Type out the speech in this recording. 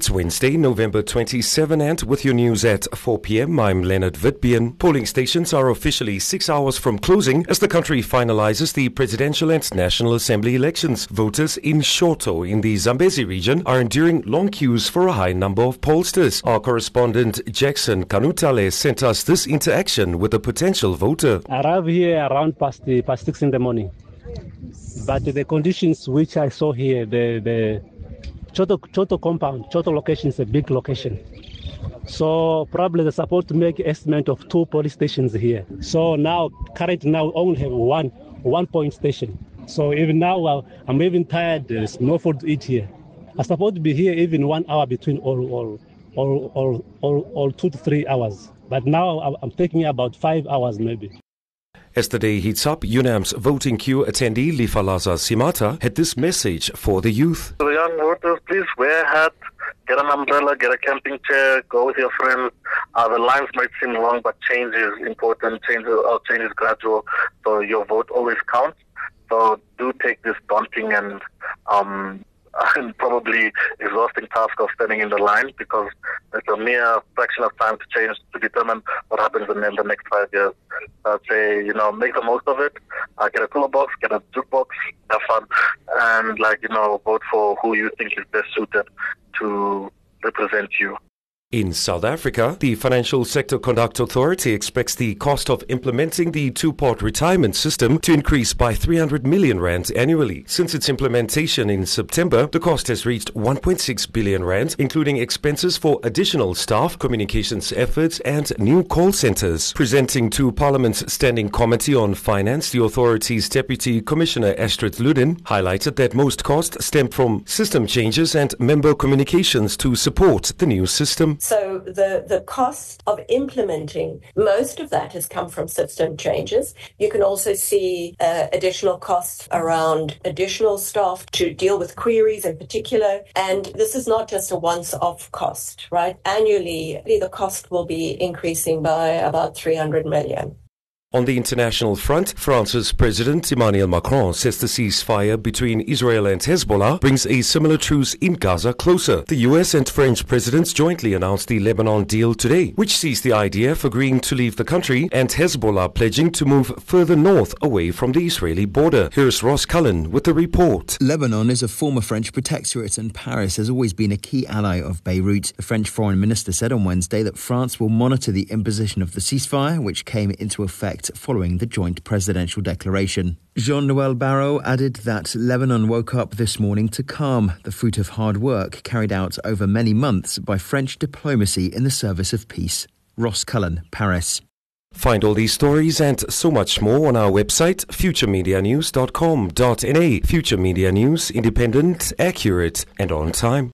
It's Wednesday, November 27, and with your news at 4 p.m, I'm Leonard Witbeen. Polling stations are officially 6 hours from closing as the country finalizes the presidential and National Assembly elections. Voters in Shoto in the Zambezi region are enduring long queues for a high number of pollsters. Our correspondent Jackson Kanutale sent us this interaction with a potential voter. I arrived here around past 6 in the morning. But the conditions which I saw here, the Choto compound, Choto location is a big location. So probably they're supposed to make an estimate of 2 police stations here. So currently we only have one point station. So even now I'm even tired. There's no food to eat here. I'm supposed to be here even 1 hour between or 2 to 3 hours. But now I'm taking about 5 hours maybe. As the day heats up, UNAM's voting queue attendee Lifalaza Simata had this message for the youth. So young voters, please wear a hat, get an umbrella, get a camping chair, go with your friends. The lines might seem long, but change is important. Change is gradual, so your vote always counts. So do take this daunting and probably exhausting task of standing in the line, because it's a mere fraction of time to determine what happens in the next 5 years. I'd say, make the most of it. Get a cooler box, get a jukebox, have fun, and vote for who you think is best suited to represent you. In South Africa, the Financial Sector Conduct Authority expects the cost of implementing the two-part retirement system to increase by 300 million rand annually. Since its implementation in September, the cost has reached 1.6 billion rand, including expenses for additional staff, communications efforts, and new call centers. Presenting to Parliament's Standing Committee on Finance, the authority's Deputy Commissioner Astrid Ludin highlighted that most costs stem from system changes and member communications to support the new system. So the cost of implementing, most of that has come from system changes. You can also see additional costs around additional staff to deal with queries in particular. And this is not just a once-off cost, right? Annually, the cost will be increasing by about 300 million. On the international front, France's President Emmanuel Macron says the ceasefire between Israel and Hezbollah brings a similar truce in Gaza closer. The US and French presidents jointly announced the Lebanon deal today, which sees the IDF agreeing to leave the country and Hezbollah pledging to move further north away from the Israeli border. Here's Ross Cullen with the report. Lebanon is a former French protectorate, and Paris has always been a key ally of Beirut. The French foreign minister said on Wednesday that France will monitor the imposition of the ceasefire, which came into effect following the joint presidential declaration. Jean-Noël Barrot added that Lebanon woke up this morning to calm, the fruit of hard work carried out over many months by French diplomacy in the service of peace. Ross Cullen, Paris. Find all these stories and so much more on our website, futuremedianews.com.na. Future Media News, independent, accurate, and on time.